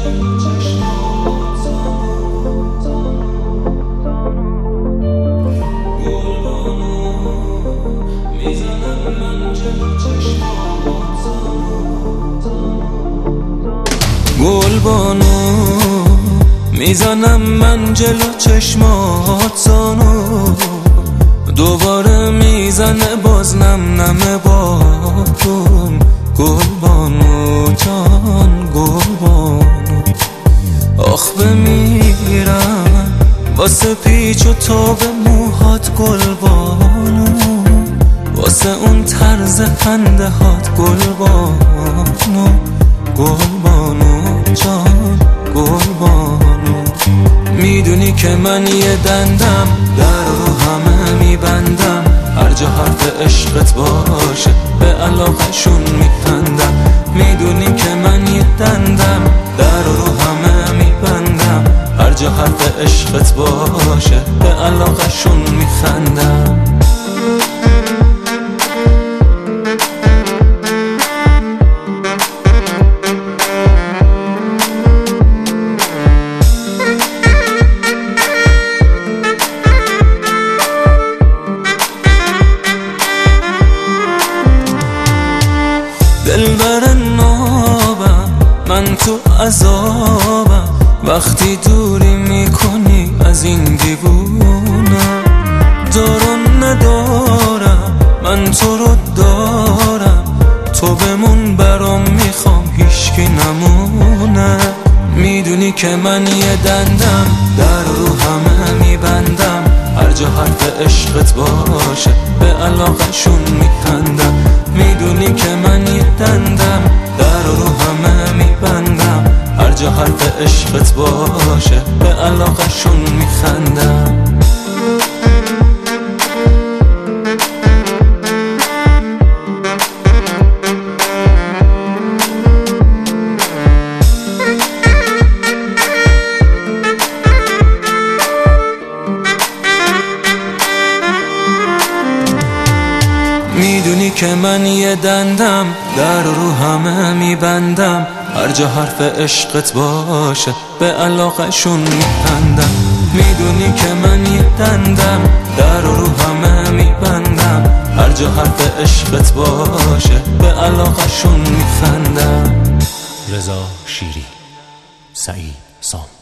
گلبانو میزنم من جلو چشمات زانو، دوباره میزنه باز نم نم باتون. گلبانو جان گلبانو، آخ بمیرم واسه پیچ و تاب موهات گلبانو، واسه اون طرز خنده هات گلبانو. گلبانو جان گلبانو، میدونی که من یه دندم در رو همه میبندم، هر جا حرف عشقت باشه به علاقشون میخندم. میدونی که من یه دندم در رو همه میبندم، هر جا حرف عشقت باشه به علاقشون میخندم. دلبر نابم من تو عذابم، وقتی دوری میکنی از این دیوونم. دارم ندارم من تو رو دارم، تو بمون برام میخوام هیچکی نمونه. میدونی که من یه دندم در رو همه میبندم، هر جا حرف عشقت باشه به علاقشون میخندم. میدونی که من یه دندم در رو همه میبندم، هر جا حرف عشقت باشه به علاقشون میخندم. میدونی که من یه دندم در رو همه میبندم، هر جا حرف عشقت باشه به علاقشون میخندم. میدونی که من یه دندم در رو همه میبندم، هر جا حرف عشقت باشه به علاقشون میخندم. رضا شیری، سعید سام.